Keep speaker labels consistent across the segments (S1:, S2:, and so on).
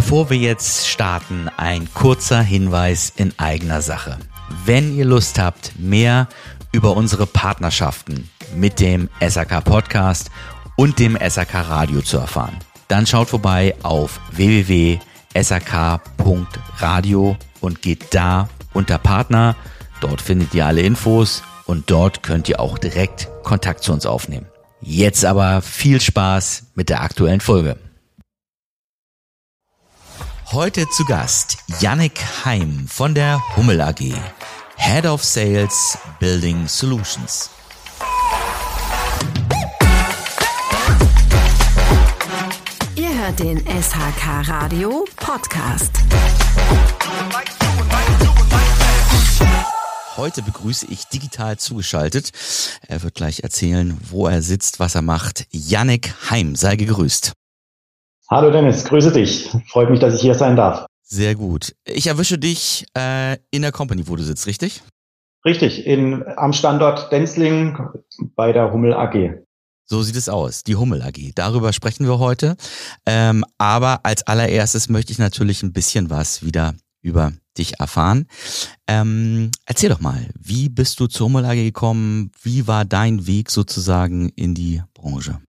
S1: Bevor wir jetzt starten, ein kurzer Hinweis in eigener Sache. Wenn ihr Lust habt, mehr über unsere Partnerschaften mit dem SAK Podcast und dem SAK Radio zu erfahren, dann schaut vorbei auf www.sak.radio und geht da unter Partner. Dort findet ihr alle Infos und dort könnt ihr auch direkt Kontakt zu uns aufnehmen. Jetzt aber viel Spaß mit der aktuellen Folge. Heute zu Gast Yannick Heim von der Hummel AG, Head of Sales Building Solutions.
S2: Ihr hört den SHK Radio Podcast.
S1: Heute begrüße ich digital zugeschaltet. Er wird gleich erzählen, wo er sitzt, was er macht. Yannick Heim, sei gegrüßt.
S3: Hallo Dennis, grüße dich. Freut mich, dass ich hier sein darf.
S1: Sehr gut. Ich erwische dich in der Company, wo du sitzt, richtig?
S3: Richtig, am Standort Denzling bei der Hummel AG.
S1: So sieht es aus, die Hummel AG. Darüber sprechen wir heute. Aber als allererstes möchte ich natürlich ein bisschen was wieder über dich erfahren. Erzähl doch mal, wie bist du zur Hummel AG gekommen? Wie war dein Weg sozusagen in die Branche?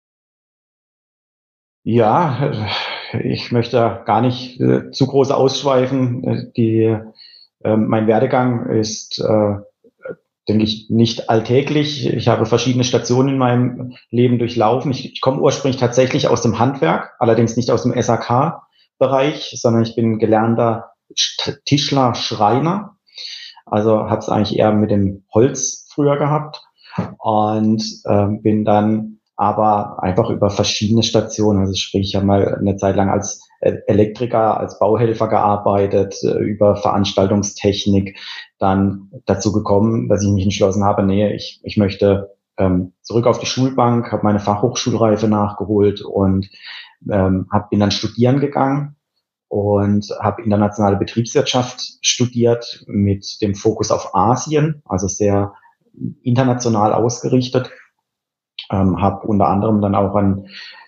S3: Ja, ich möchte gar nicht zu groß ausschweifen. Mein Werdegang ist, denke ich, nicht alltäglich. Ich habe verschiedene Stationen in meinem Leben durchlaufen. Ich komme ursprünglich tatsächlich aus dem Handwerk, allerdings nicht aus dem SAK-Bereich, sondern ich bin gelernter Tischler, Schreiner. Also habe es eigentlich eher mit dem Holz früher gehabt und bin dann aber einfach über verschiedene Stationen, also sprich, ich habe mal eine Zeit lang als Elektriker, als Bauhelfer gearbeitet, über Veranstaltungstechnik, dann dazu gekommen, dass ich mich entschlossen habe, nee, ich möchte zurück auf die Schulbank, habe meine Fachhochschulreife nachgeholt und bin dann studieren gegangen und habe internationale Betriebswirtschaft studiert mit dem Fokus auf Asien, also sehr international ausgerichtet. Habe unter anderem dann auch ein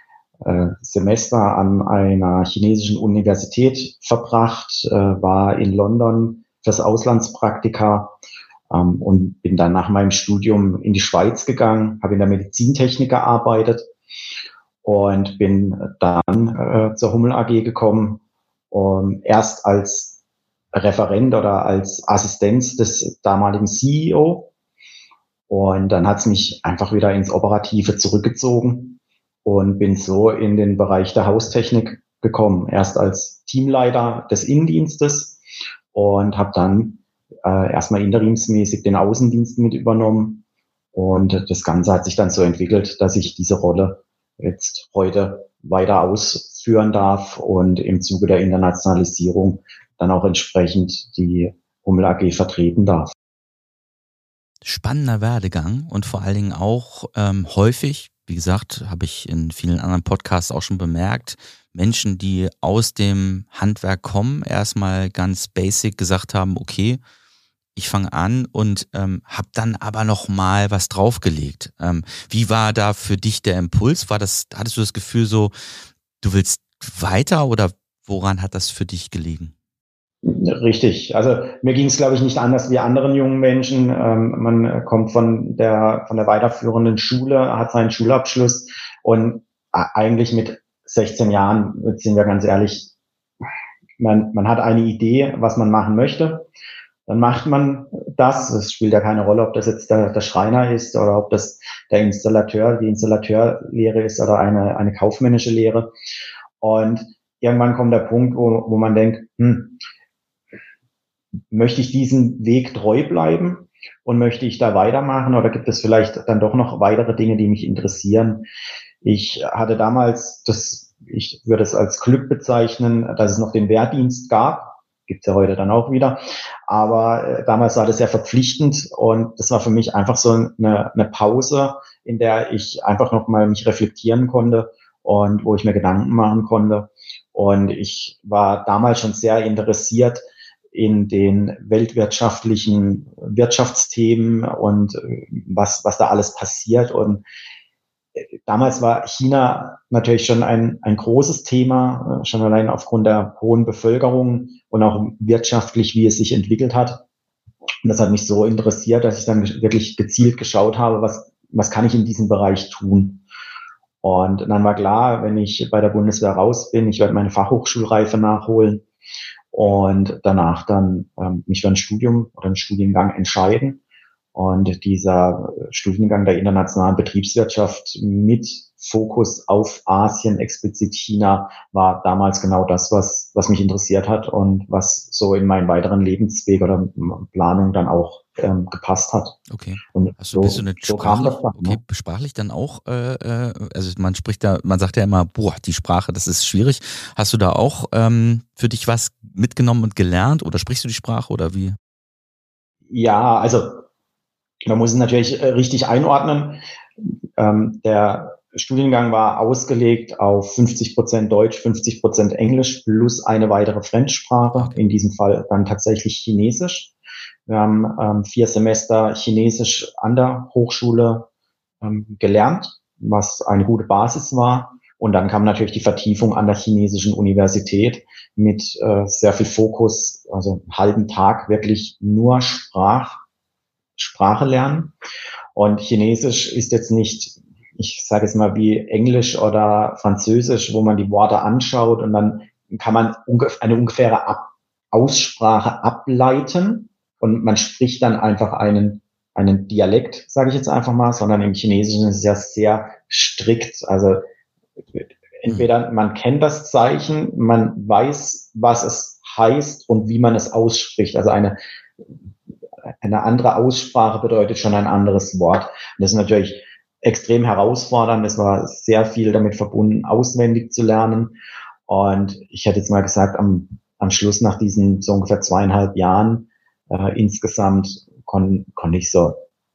S3: Semester an einer chinesischen Universität verbracht, war in London fürs Auslandspraktika und bin dann nach meinem Studium in die Schweiz gegangen, habe in der Medizintechnik gearbeitet und bin dann zur Hummel AG gekommen, erst als Referent oder als Assistenz des damaligen CEO. Und dann hat es mich einfach wieder ins Operative zurückgezogen und bin so in den Bereich der Haustechnik gekommen. Erst als Teamleiter des Innendienstes und habe dann erstmal interimsmäßig den Außendienst mit übernommen. Und das Ganze hat sich dann so entwickelt, dass ich diese Rolle jetzt heute weiter ausführen darf und im Zuge der Internationalisierung dann auch entsprechend die Hummel AG vertreten darf.
S1: Spannender Werdegang und vor allen Dingen auch häufig, wie gesagt, habe ich in vielen anderen Podcasts auch schon bemerkt, Menschen, die aus dem Handwerk kommen, erstmal ganz basic gesagt haben, okay, ich fange an und habe dann aber noch mal was draufgelegt. Wie war da für dich der Impuls? Hattest du das Gefühl so, du willst weiter oder woran hat das für dich gelegen?
S3: Richtig. Also mir ging es, glaube ich, nicht anders wie anderen jungen Menschen. Man kommt von der weiterführenden Schule, hat seinen Schulabschluss und eigentlich mit 16 Jahren, sind wir ganz ehrlich, man hat eine Idee, was man machen möchte. Dann macht man das. Es spielt ja keine Rolle, ob das jetzt der Schreiner ist oder ob das der Installateur, die Installateurlehre ist oder eine kaufmännische Lehre. Und irgendwann kommt der Punkt, wo man denkt, möchte ich diesen Weg treu bleiben und möchte ich da weitermachen oder gibt es vielleicht dann doch noch weitere Dinge, die mich interessieren? Ich hatte damals ich würde es als Glück bezeichnen, dass es noch den Wehrdienst gab. Gibt's ja heute dann auch wieder. Aber damals war das sehr verpflichtend und das war für mich einfach so eine Pause, in der ich einfach nochmal mich reflektieren konnte und wo ich mir Gedanken machen konnte. Und ich war damals schon sehr interessiert in den weltwirtschaftlichen Wirtschaftsthemen und was da alles passiert. Und damals war China natürlich schon ein großes Thema, schon allein aufgrund der hohen Bevölkerung und auch wirtschaftlich, wie es sich entwickelt hat. Und das hat mich so interessiert, dass ich dann wirklich gezielt geschaut habe, was kann ich in diesem Bereich tun. Und dann war klar, wenn ich bei der Bundeswehr raus bin, ich werde meine Fachhochschulreife nachholen und danach dann mich für ein Studium oder einen Studiengang entscheiden. Und dieser Studiengang der internationalen Betriebswirtschaft mit Fokus auf Asien, explizit China, war damals genau das, was mich interessiert hat und was so in meinen weiteren Lebensweg oder Planung dann auch gepasst hat.
S1: Okay.
S3: Und
S1: bist du eine
S3: so kam das dann.
S1: Okay, sprachlich dann auch, also man sagt ja immer, die Sprache, das ist schwierig. Hast du da auch für dich was mitgenommen und gelernt oder sprichst du die Sprache oder wie?
S3: Ja, also man muss es natürlich richtig einordnen. Der Studiengang war ausgelegt auf 50% Deutsch, 50% Englisch plus eine weitere Fremdsprache, in diesem Fall dann tatsächlich Chinesisch. Wir haben 4 Semester Chinesisch an der Hochschule gelernt, was eine gute Basis war. Und dann kam natürlich die Vertiefung an der chinesischen Universität mit sehr viel Fokus, also einen halben Tag wirklich nur Sprache lernen. Und Chinesisch ist jetzt nicht, ich sage jetzt mal wie Englisch oder Französisch, wo man die Worte anschaut und dann kann man eine ungefähre Aussprache ableiten und man spricht dann einfach einen Dialekt, sage ich jetzt einfach mal, sondern im Chinesischen ist es ja sehr strikt. Also entweder man kennt das Zeichen, man weiß, was es heißt und wie man es ausspricht. Also eine andere Aussprache bedeutet schon ein anderes Wort. Und das ist natürlich extrem herausfordernd. Es war sehr viel damit verbunden, auswendig zu lernen. Und ich hätte jetzt mal gesagt, am Schluss nach diesen so ungefähr 2,5 Jahren insgesamt konnte ich so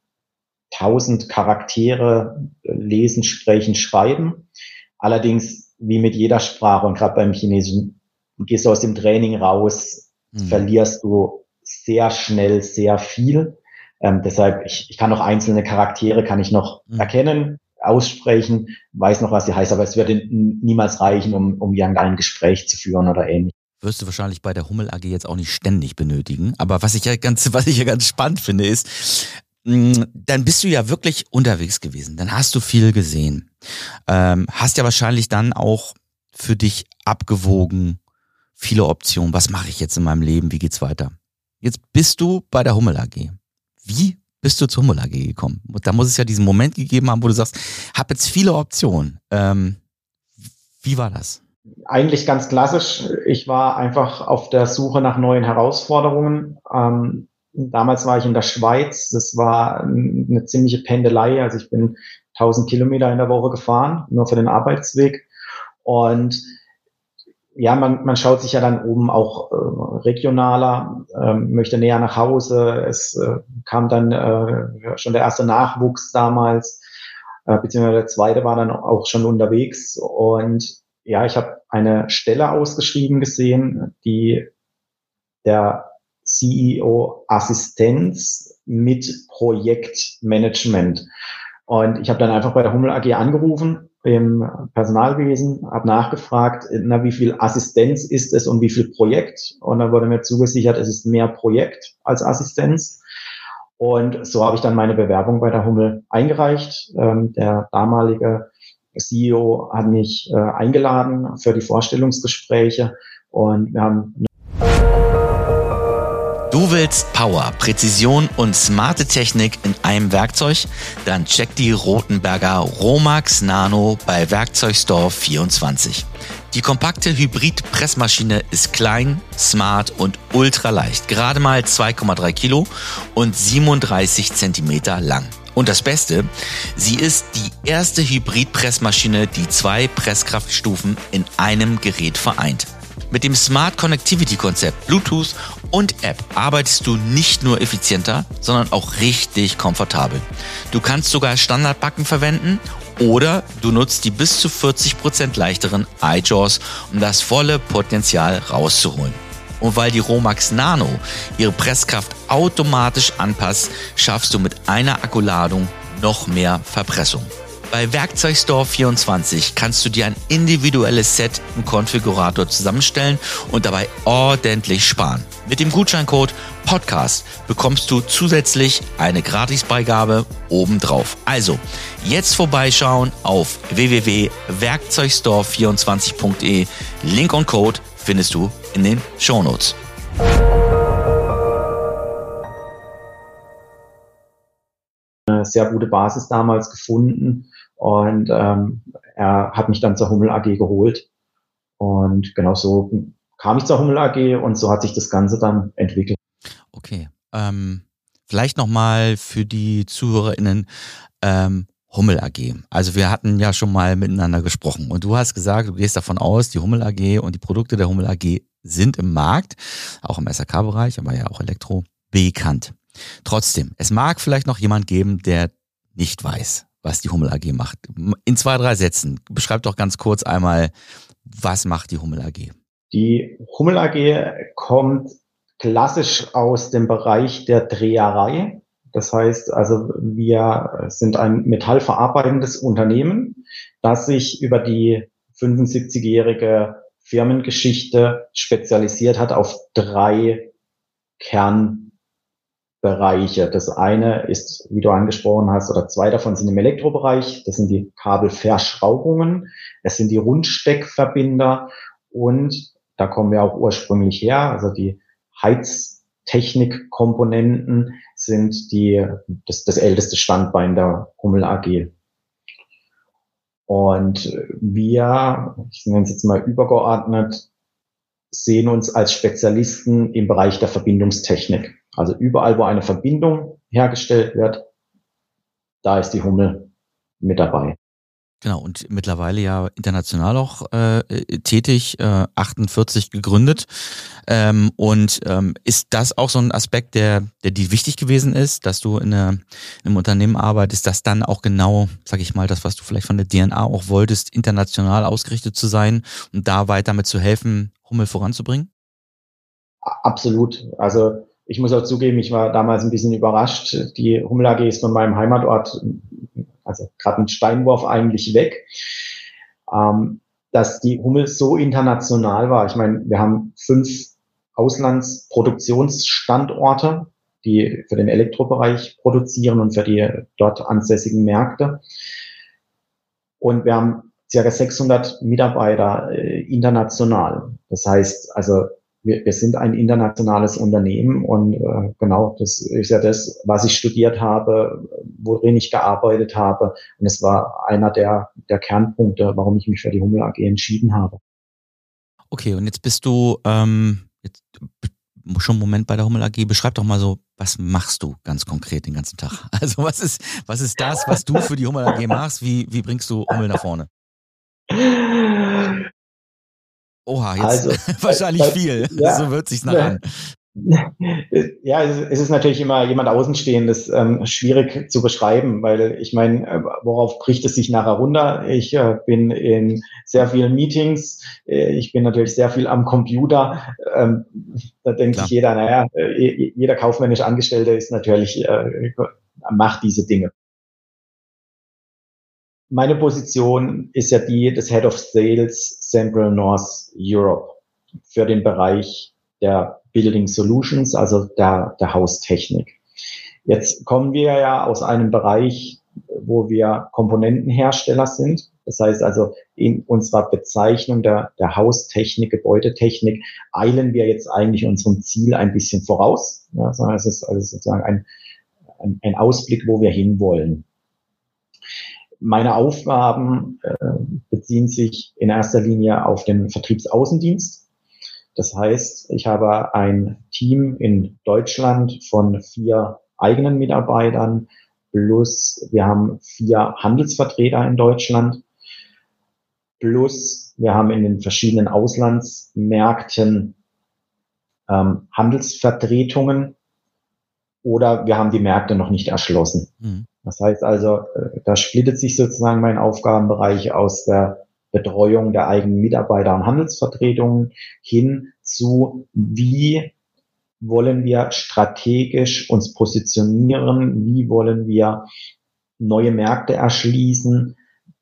S3: 1000 Charaktere lesen, sprechen, schreiben. Allerdings, wie mit jeder Sprache und gerade beim Chinesischen, gehst du aus dem Training raus, verlierst du sehr schnell sehr viel. Deshalb, ich kann noch einzelne Charaktere, kann ich noch erkennen, aussprechen, weiß noch, was sie heißt, aber es würde niemals reichen, um irgendein Gespräch zu führen oder ähnlich.
S1: Wirst du wahrscheinlich bei der Hummel AG jetzt auch nicht ständig benötigen. Aber was ich ja ganz spannend finde, ist, dann bist du ja wirklich unterwegs gewesen. Dann hast du viel gesehen. Hast ja wahrscheinlich dann auch für dich abgewogen, viele Optionen. Was mache ich jetzt in meinem Leben? Wie geht's weiter? Jetzt bist du bei der Hummel AG. Wie bist du zur Hummel AG gekommen? Da muss es ja diesen Moment gegeben haben, wo du sagst, hab jetzt viele Optionen. Wie war das?
S3: Eigentlich ganz klassisch. Ich war einfach auf der Suche nach neuen Herausforderungen. Damals war ich in der Schweiz. Das war eine ziemliche Pendelei. Also ich bin 1000 Kilometer in der Woche gefahren, nur für den Arbeitsweg. Und ja, man schaut sich ja dann oben auch regionaler, möchte näher nach Hause. Es kam dann schon der erste Nachwuchs damals, beziehungsweise der zweite war dann auch schon unterwegs. Und ja, ich habe eine Stelle ausgeschrieben gesehen, die der CEO-Assistenz mit Projektmanagement. Und ich habe dann einfach bei der Hummel AG angerufen im Personalwesen, habe nachgefragt, wie viel Assistenz ist es und wie viel Projekt. Und dann wurde mir zugesichert, es ist mehr Projekt als Assistenz. Und so habe ich dann meine Bewerbung bei der Hummel eingereicht. Der damalige CEO hat mich eingeladen für die Vorstellungsgespräche und wir haben
S1: Du willst Power, Präzision und smarte Technik in einem Werkzeug? Dann check die Rothenberger Romax Nano bei Werkzeugstore 24. Die kompakte Hybrid-Pressmaschine ist klein, smart und ultraleicht. Gerade mal 2,3 Kilo und 37 Zentimeter lang. Und das Beste, sie ist die erste Hybrid-Pressmaschine, die 2 Presskraftstufen in einem Gerät vereint. Mit dem Smart Connectivity Konzept Bluetooth und App arbeitest du nicht nur effizienter, sondern auch richtig komfortabel. Du kannst sogar Standardbacken verwenden oder du nutzt die bis zu 40% leichteren iJaws, um das volle Potenzial rauszuholen. Und weil die Romax Nano ihre Presskraft automatisch anpasst, schaffst du mit einer Akkuladung noch mehr Verpressung. Bei Werkzeugstore24 kannst du dir ein individuelles Set im Konfigurator zusammenstellen und dabei ordentlich sparen. Mit dem Gutscheincode PODCAST bekommst du zusätzlich eine Gratisbeigabe obendrauf. Also, jetzt vorbeischauen auf www.werkzeugstore24.de. Link und Code findest du in den Shownotes.
S3: Eine sehr gute Basis damals gefunden und er hat mich dann zur Hummel AG geholt und genau so kam ich zur Hummel AG und so hat sich das Ganze dann entwickelt.
S1: Okay, vielleicht nochmal für die ZuhörerInnen Hummel AG. Also wir hatten ja schon mal miteinander gesprochen und du hast gesagt, du gehst davon aus, die Hummel AG und die Produkte der Hummel AG sind im Markt, auch im SAK-Bereich, aber ja auch Elektro, bekannt. Trotzdem, es mag vielleicht noch jemand geben, der nicht weiß, was die Hummel AG macht. In 2, 3 Sätzen, beschreib doch ganz kurz einmal, was macht die Hummel AG?
S3: Die Hummel AG kommt klassisch aus dem Bereich der Dreherei. Das heißt also, wir sind ein metallverarbeitendes Unternehmen, das sich über die 75-jährige Firmengeschichte spezialisiert hat auf 3 Kernbereiche. Das eine ist, wie du angesprochen hast, oder 2 davon sind im Elektrobereich. Das sind die Kabelverschraubungen, es sind die Rundsteckverbinder und da kommen wir auch ursprünglich her. Also die Heiztechnikkomponenten sind das älteste Standbein der Hummel AG. Und wir, ich nenne es jetzt mal übergeordnet, sehen uns als Spezialisten im Bereich der Verbindungstechnik. Also überall, wo eine Verbindung hergestellt wird, da ist die Hummel mit dabei.
S1: Genau, und mittlerweile ja international auch tätig, 48 gegründet. Ist das auch so ein Aspekt, der dir wichtig gewesen ist, dass du in einem Unternehmen arbeitest, das dann auch genau, sag ich mal, das, was du vielleicht von der DNA auch wolltest, international ausgerichtet zu sein und da weiter mit zu helfen, Hummel voranzubringen?
S3: Absolut. Also ich muss auch zugeben, ich war damals ein bisschen überrascht. Die Hummel AG ist von meinem Heimatort, also gerade ein Steinwurf eigentlich weg, dass die Hummel so international war. Ich meine, wir haben 5 Auslandsproduktionsstandorte, die für den Elektrobereich produzieren und für die dort ansässigen Märkte. Und wir haben ca. 600 Mitarbeiter international. Das heißt, also wir sind ein internationales Unternehmen und genau, das ist ja das, was ich studiert habe, worin ich gearbeitet habe. Und es war einer der Kernpunkte, warum ich mich für die Hummel AG entschieden habe.
S1: Okay, und jetzt bist du jetzt schon einen Moment bei der Hummel AG. Beschreib doch mal so, was machst du ganz konkret den ganzen Tag? Also was ist das, was du für die Hummel AG machst? Wie bringst du Hummel nach vorne? Oha, jetzt also, wahrscheinlich viel. Ja, so wird sich's nachher an.
S3: Ja, es ist natürlich immer jemand Außenstehendes schwierig zu beschreiben, weil ich meine, worauf bricht es sich nachher runter? Ich bin in sehr vielen Meetings, ich bin natürlich sehr viel am Computer. Da denkt sich jeder, naja, jeder kaufmännische Angestellte ist natürlich, macht diese Dinge. Meine Position ist ja die des Head of Sales Central North Europe für den Bereich der Building Solutions, also der Haustechnik. Jetzt kommen wir ja aus einem Bereich, wo wir Komponentenhersteller sind. Das heißt also, in unserer Bezeichnung der Haustechnik, Gebäudetechnik, eilen wir jetzt eigentlich unserem Ziel ein bisschen voraus. Ja, es ist also sozusagen ein Ausblick, wo wir hinwollen. Meine Aufgaben beziehen sich in erster Linie auf den Vertriebsaußendienst. Das heißt, ich habe ein Team in Deutschland von 4 eigenen Mitarbeitern, plus wir haben 4 Handelsvertreter in Deutschland, plus wir haben in den verschiedenen Auslandsmärkten Handelsvertretungen oder wir haben die Märkte noch nicht erschlossen. Mhm. Das heißt also, da splittet sich sozusagen mein Aufgabenbereich aus der Betreuung der eigenen Mitarbeiter und Handelsvertretungen hin zu, wie wollen wir strategisch uns positionieren, wie wollen wir neue Märkte erschließen,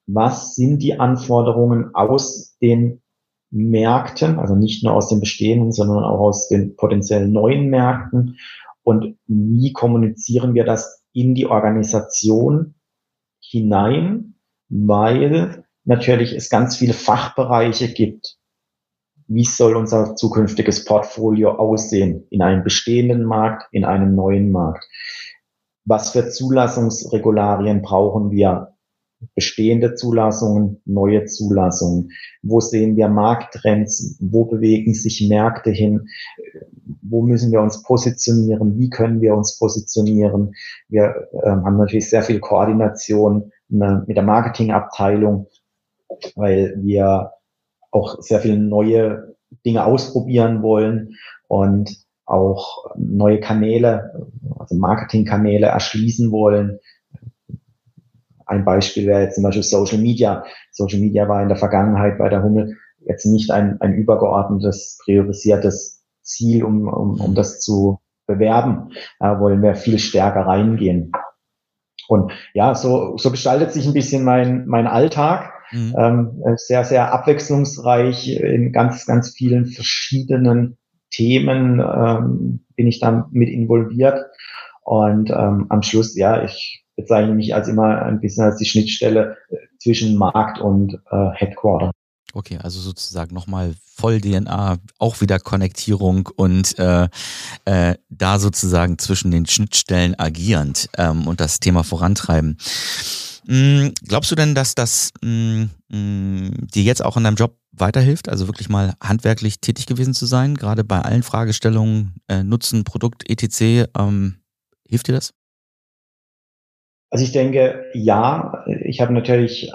S3: was sind die Anforderungen aus den Märkten, also nicht nur aus den bestehenden, sondern auch aus den potenziellen neuen Märkten, und wie kommunizieren wir das in die Organisation hinein, weil natürlich es ganz viele Fachbereiche gibt. Wie soll unser zukünftiges Portfolio aussehen in einem bestehenden Markt, in einem neuen Markt? Was für Zulassungsregularien brauchen wir? Bestehende Zulassungen, neue Zulassungen. Wo sehen wir Markttrends? Wo bewegen sich Märkte hin? Wo müssen wir uns positionieren? Wie können wir uns positionieren? Wir haben natürlich sehr viel Koordination mit der Marketingabteilung, weil wir auch sehr viele neue Dinge ausprobieren wollen und auch neue Kanäle, also Marketingkanäle erschließen wollen. Ein Beispiel wäre jetzt zum Beispiel Social Media. Social Media war in der Vergangenheit bei der Hummel jetzt nicht ein übergeordnetes, priorisiertes Ziel, um das zu bewerben. Da wollen wir viel stärker reingehen. Und ja, so gestaltet sich ein bisschen mein Alltag. Sehr, sehr abwechslungsreich in ganz, ganz vielen verschiedenen Themen bin ich da mit involviert. Und am Schluss, ja, ich bezeichne mich als immer ein bisschen als die Schnittstelle zwischen Markt und Headquarter.
S1: Okay, also sozusagen nochmal voll DNA, auch wieder Konnektierung und da sozusagen zwischen den Schnittstellen agierend und das Thema vorantreiben. Glaubst du denn, dass das dir jetzt auch in deinem Job weiterhilft, also wirklich mal handwerklich tätig gewesen zu sein, gerade bei allen Fragestellungen, Nutzen, Produkt, etc., hilft dir das?
S3: Also ich denke, ja, ich habe natürlich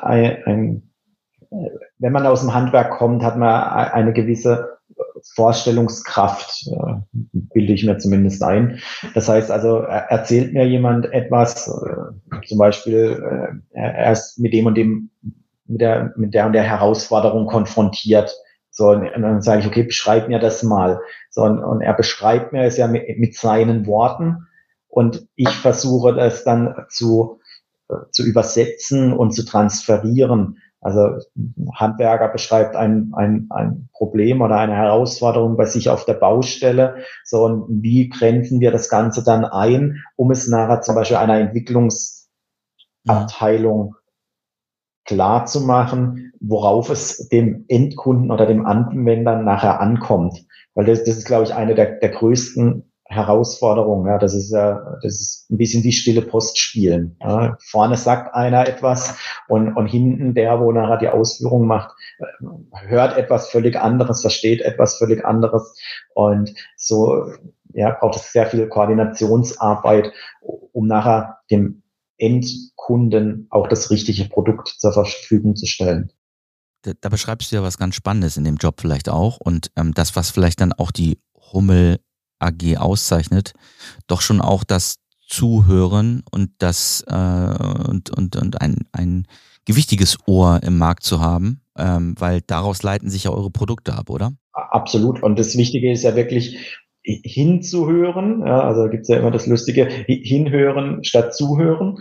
S3: wenn man aus dem Handwerk kommt, hat man eine gewisse Vorstellungskraft, bilde ich mir zumindest ein. Das heißt also, erzählt mir jemand etwas, zum Beispiel, er ist mit dem und dem, mit der und der Herausforderung konfrontiert. So, und dann sage ich, okay, beschreib mir das mal. So, und er beschreibt mir es ja mit seinen Worten. Und ich versuche das dann zu übersetzen und zu transferieren. Also Handwerker beschreibt ein Problem oder eine Herausforderung bei sich auf der Baustelle. So, und wie grenzen wir das Ganze dann ein, um es nachher zum Beispiel einer Entwicklungsabteilung klar zu machen, worauf es dem Endkunden oder dem Anwender nachher ankommt. Weil das ist, glaube ich, eine der größten Herausforderung. Ja, das ist ein bisschen wie stille Post spielen. Ja, vorne sagt einer etwas und hinten der, wo nachher die Ausführung macht, hört etwas völlig anderes, versteht etwas völlig anderes. Und so, ja, braucht es sehr viel Koordinationsarbeit, um nachher dem Endkunden auch das richtige Produkt zur Verfügung zu stellen.
S1: Da beschreibst du ja was ganz Spannendes in dem Job vielleicht auch und das, was vielleicht dann auch die Hummel AG auszeichnet, doch schon auch das Zuhören und das und ein gewichtiges Ohr im Markt zu haben, weil daraus leiten sich ja eure Produkte ab, oder?
S3: Absolut. Und das Wichtige ist ja wirklich hinzuhören. Ja, also gibt es ja immer das Lustige, hinhören statt zuhören.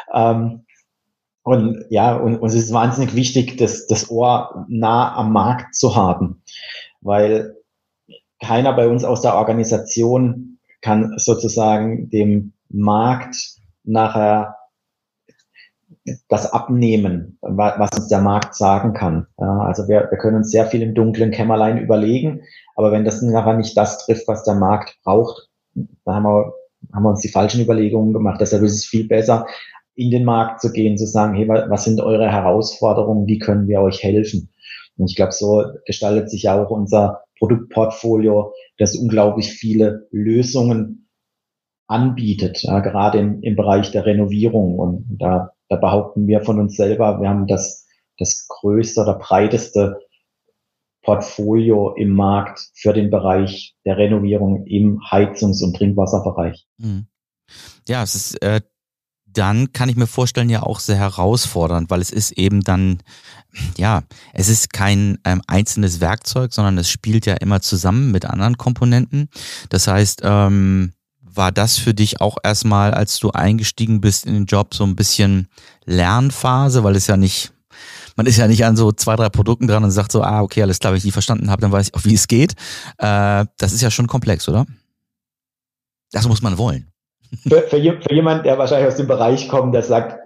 S3: Und ja, und es ist wahnsinnig wichtig, das Ohr nah am Markt zu haben, weil keiner bei uns aus der Organisation kann sozusagen dem Markt nachher das abnehmen, was uns der Markt sagen kann. Ja, also wir können uns sehr viel im dunklen Kämmerlein überlegen, aber wenn das nachher nicht das trifft, was der Markt braucht, dann haben wir uns die falschen Überlegungen gemacht. Deshalb ist es viel besser, in den Markt zu gehen, zu sagen, hey, was sind eure Herausforderungen, wie können wir euch helfen? Und ich glaube, so gestaltet sich auch unser Produktportfolio, das unglaublich viele Lösungen anbietet, ja, gerade im Bereich der Renovierung. Und da behaupten wir von uns selber, wir haben das größte oder breiteste Portfolio im Markt für den Bereich der Renovierung im Heizungs- und Trinkwasserbereich.
S1: Ja, es ist dann kann ich mir vorstellen, ja auch sehr herausfordernd, weil es ist eben dann, ja, es ist kein einzelnes Werkzeug, sondern es spielt ja immer zusammen mit anderen Komponenten. Das heißt, war das für dich auch erstmal, als du eingestiegen bist in den Job, so ein bisschen Lernphase, weil es ja nicht man ist ja nicht an so 2, 3 Produkten dran und sagt so, okay, alles klar, wenn ich die verstanden habe, dann weiß ich auch, wie es geht. Das ist ja schon komplex, oder? Das muss man wollen.
S3: Für jemanden, der wahrscheinlich aus dem Bereich kommt, der sagt,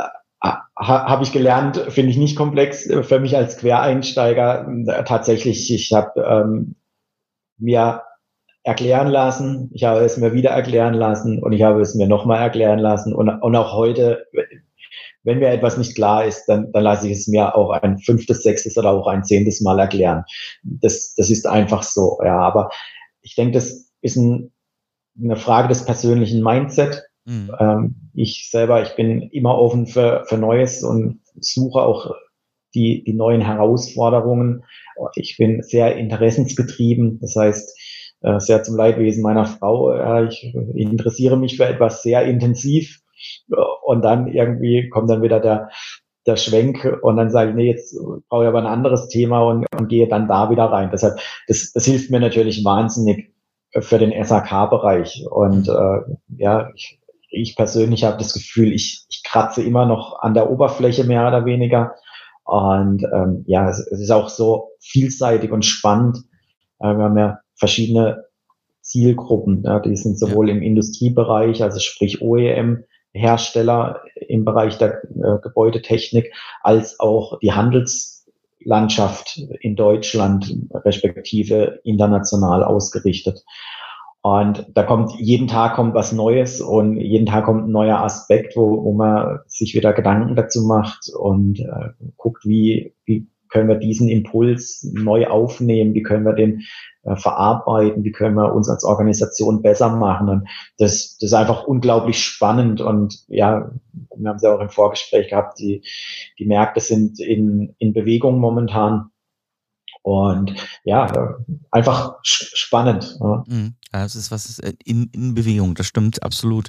S3: habe ich gelernt, finde ich nicht komplex. Für mich als Quereinsteiger tatsächlich, ich habe mir erklären lassen, ich habe es mir wieder erklären lassen und ich habe es mir nochmal erklären lassen und auch heute, wenn mir etwas nicht klar ist, dann lasse ich es mir auch ein 5., 6. oder auch ein 10. Mal erklären. Das ist einfach so, ja, aber ich denke, das ist eine Frage des persönlichen Mindset. Ich bin immer offen für Neues und suche auch die neuen Herausforderungen. Ich bin sehr interessensgetrieben, das heißt, sehr zum Leidwesen meiner Frau. Ich interessiere mich für etwas sehr intensiv und dann irgendwie kommt dann wieder der Schwenk und dann sage ich, nee, jetzt brauche ich aber ein anderes Thema und gehe dann da wieder rein. Deshalb, das hilft mir natürlich wahnsinnig für den SAK-Bereich. Und ich persönlich habe das Gefühl, ich kratze immer noch an der Oberfläche mehr oder weniger. Und es ist auch so vielseitig und spannend. Wir haben ja verschiedene Zielgruppen. Ja, die sind sowohl im Industriebereich, also sprich OEM-Hersteller im Bereich der Gebäudetechnik, als auch die Handelslandschaft in Deutschland, respektive international ausgerichtet. Und da jeden Tag kommt was Neues und jeden Tag kommt ein neuer Aspekt, wo man sich wieder Gedanken dazu macht und guckt, wie können wir diesen Impuls neu aufnehmen, wie können wir den verarbeiten, wie können wir uns als Organisation besser machen. Und das ist einfach unglaublich spannend. Und ja, wir haben es ja auch im Vorgespräch gehabt, die Märkte sind in Bewegung momentan. Und ja, einfach spannend. Ja.
S1: Ja, das ist was in Bewegung, das stimmt absolut.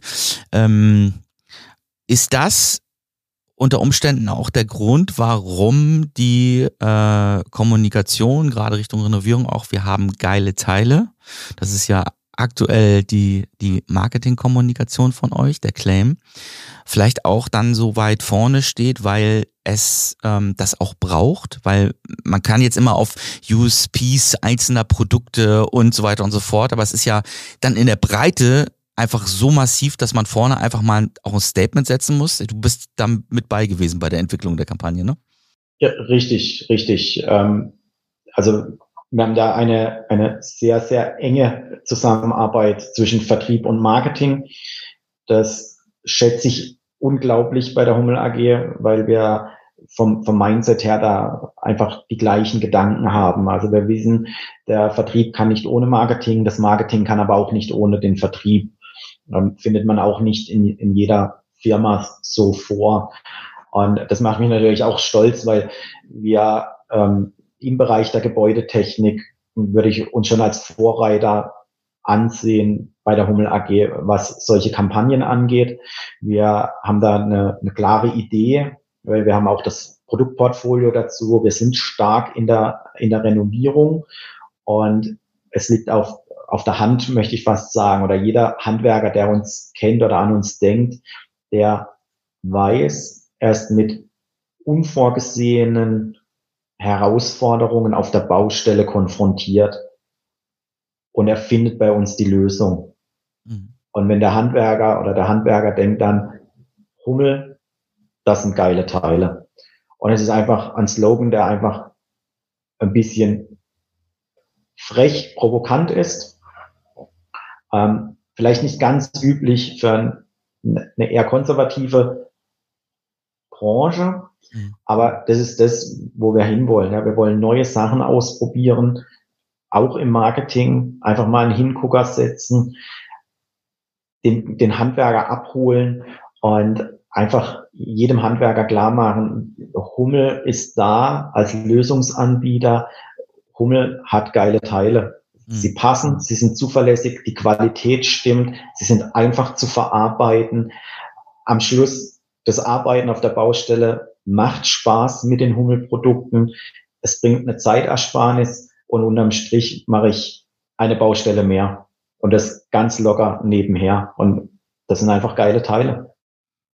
S1: Ist das unter Umständen auch der Grund, warum die Kommunikation, gerade Richtung Renovierung auch, wir haben geile Teile, das ist ja aktuell die Marketingkommunikation von euch, der Claim, vielleicht auch dann so weit vorne steht, weil es das auch braucht, weil man kann jetzt immer auf USPs einzelner Produkte und so weiter und so fort, aber es ist ja dann in der Breite einfach so massiv, dass man vorne einfach mal auch ein Statement setzen muss. Du bist da mit bei gewesen bei der Entwicklung der Kampagne, ne?
S3: Ja, richtig. Also wir haben da eine sehr, sehr enge Zusammenarbeit zwischen Vertrieb und Marketing. Das schätze ich unglaublich bei der Hummel AG, weil wir vom Mindset her da einfach die gleichen Gedanken haben. Also wir wissen, der Vertrieb kann nicht ohne Marketing, das Marketing kann aber auch nicht ohne den Vertrieb. Findet man auch nicht in jeder Firma so vor. Und das macht mich natürlich auch stolz, weil wir im Bereich der Gebäudetechnik würde ich uns schon als Vorreiter ansehen bei der Hummel AG, was solche Kampagnen angeht. Wir haben da eine klare Idee, weil wir haben auch das Produktportfolio dazu. Wir sind stark in der Renovierung und es liegt auf der Hand, möchte ich fast sagen, oder jeder Handwerker, der uns kennt oder an uns denkt, der weiß, er ist mit unvorgesehenen Herausforderungen auf der Baustelle konfrontiert und er findet bei uns die Lösung. Und wenn der Handwerker denkt dann, Hummel, das sind geile Teile. Und es ist einfach ein Slogan, der einfach ein bisschen frech, provokant ist. Vielleicht nicht ganz üblich für eine eher konservative Branche, aber das ist das, wo wir hinwollen. Ja, wir wollen neue Sachen ausprobieren, auch im Marketing, einfach mal einen Hingucker setzen, den Handwerker abholen und einfach jedem Handwerker klar machen, Hummel ist da als Lösungsanbieter, Hummel hat geile Teile. Sie passen, sie sind zuverlässig, die Qualität stimmt, sie sind einfach zu verarbeiten. Am Schluss, das Arbeiten auf der Baustelle macht Spaß mit den Hummel-Produkten. Es bringt eine Zeitersparnis und unterm Strich mache ich eine Baustelle mehr. Und das ganz locker nebenher. Und das sind einfach geile Teile.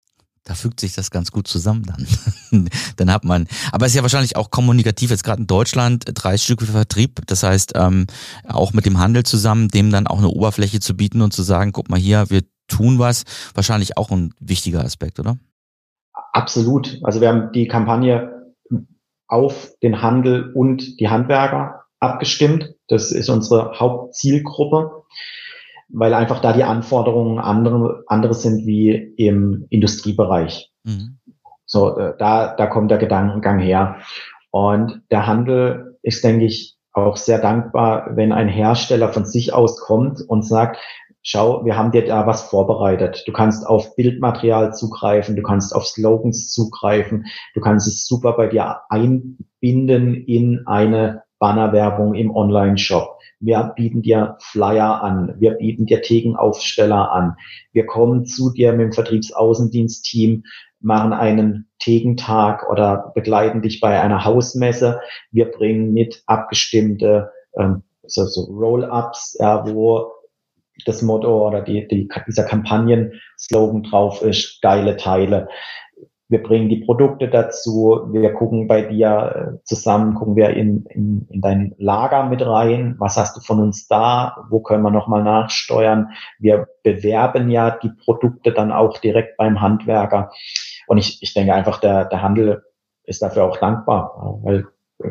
S1: Da fügt sich das ganz gut zusammen dann. Dann hat man, aber es ist ja wahrscheinlich auch kommunikativ, jetzt gerade in Deutschland, 30 Stück Vertrieb, das heißt auch mit dem Handel zusammen, dem dann auch eine Oberfläche zu bieten und zu sagen, guck mal hier, wir tun was, wahrscheinlich auch ein wichtiger Aspekt, oder?
S3: Absolut. Also wir haben die Kampagne auf den Handel und die Handwerker abgestimmt. Das ist unsere Hauptzielgruppe, weil einfach da die Anforderungen andere sind wie im Industriebereich. Mhm. So, da kommt der Gedankengang her. Und der Handel ist, denke ich, auch sehr dankbar, wenn ein Hersteller von sich aus kommt und sagt, schau, wir haben dir da was vorbereitet. Du kannst auf Bildmaterial zugreifen, du kannst auf Slogans zugreifen, du kannst es super bei dir einbinden in eine Bannerwerbung im Online-Shop. Wir bieten dir Flyer an, wir bieten dir Thekenaufsteller an. Wir kommen zu dir mit dem Vertriebsaußendienstteam, machen einen Thekentag oder begleiten dich bei einer Hausmesse. Wir bringen mit abgestimmte so Roll-ups, wo das Motto oder dieser Kampagnen-Slogan drauf ist, geile Teile. Wir bringen die Produkte dazu, wir gucken bei dir zusammen, gucken wir in dein Lager mit rein, was hast du von uns da, wo können wir nochmal nachsteuern. Wir bewerben ja die Produkte dann auch direkt beim Handwerker. Und ich denke einfach, der Handel ist dafür auch dankbar, weil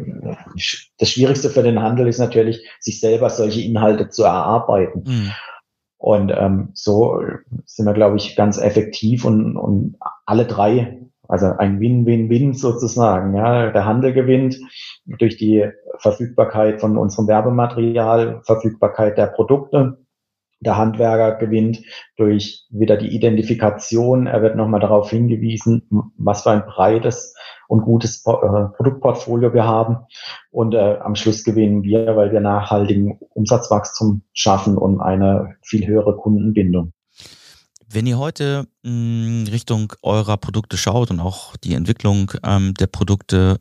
S3: das Schwierigste für den Handel ist natürlich, sich selber solche Inhalte zu erarbeiten. Mhm. Und so sind wir, glaube ich, ganz effektiv und alle drei, also ein Win-Win-Win sozusagen. Ja, der Handel gewinnt durch die Verfügbarkeit von unserem Werbematerial, Verfügbarkeit der Produkte. Der Handwerker gewinnt durch wieder die Identifikation. Er wird nochmal darauf hingewiesen, was für ein breites und gutes Produktportfolio wir haben. Und am Schluss gewinnen wir, weil wir nachhaltigen Umsatzwachstum schaffen und eine viel höhere Kundenbindung.
S1: Wenn ihr heute Richtung eurer Produkte schaut und auch die Entwicklung der Produkte,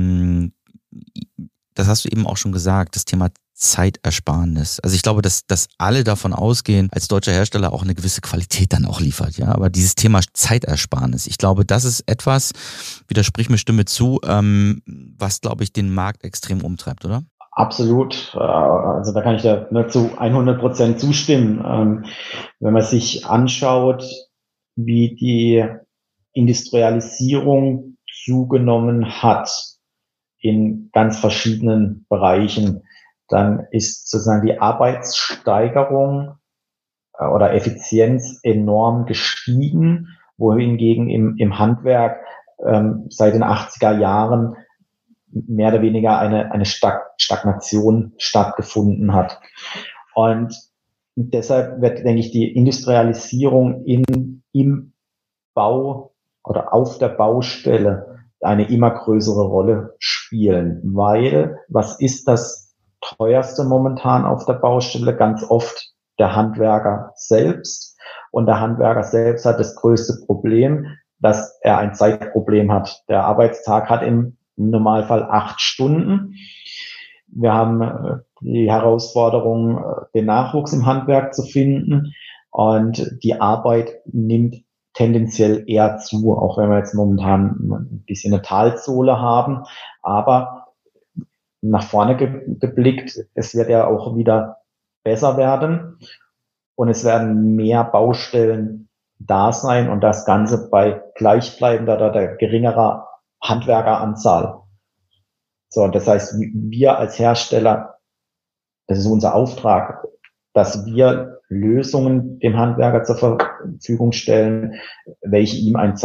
S1: das hast du eben auch schon gesagt, das Thema Zeitersparnis. Also ich glaube, dass alle davon ausgehen, als deutscher Hersteller auch eine gewisse Qualität dann auch liefert, ja. Aber dieses Thema Zeitersparnis, ich glaube, das ist etwas, widersprich mir Stimme zu, was, glaube ich, den Markt extrem umtreibt, oder?
S3: Absolut. Also da kann ich da nur zu 100% zustimmen. Wenn man sich anschaut, wie die Industrialisierung zugenommen hat in ganz verschiedenen Bereichen, dann ist sozusagen die Arbeitssteigerung oder Effizienz enorm gestiegen, wohingegen im Handwerk seit den 80er Jahren mehr oder weniger eine Stagnation stattgefunden hat. Und deshalb wird, denke ich, die Industrialisierung im Bau oder auf der Baustelle eine immer größere Rolle spielen, weil was ist das teuerste momentan auf der Baustelle? Ganz oft der Handwerker selbst. Und der Handwerker selbst hat das größte Problem, dass er ein Zeitproblem hat. Der Arbeitstag hat im Normalfall 8 Stunden. Wir haben die Herausforderung, den Nachwuchs im Handwerk zu finden. Und die Arbeit nimmt tendenziell eher zu, auch wenn wir jetzt momentan ein bisschen eine Talsohle haben. Aber nach vorne geblickt, es wird ja auch wieder besser werden und es werden mehr Baustellen da sein und das Ganze bei gleichbleibender oder geringerer Handwerkeranzahl. So, das heißt, wir als Hersteller, das ist unser Auftrag, dass wir Lösungen dem Handwerker zur Verfügung stellen, welche ihm eine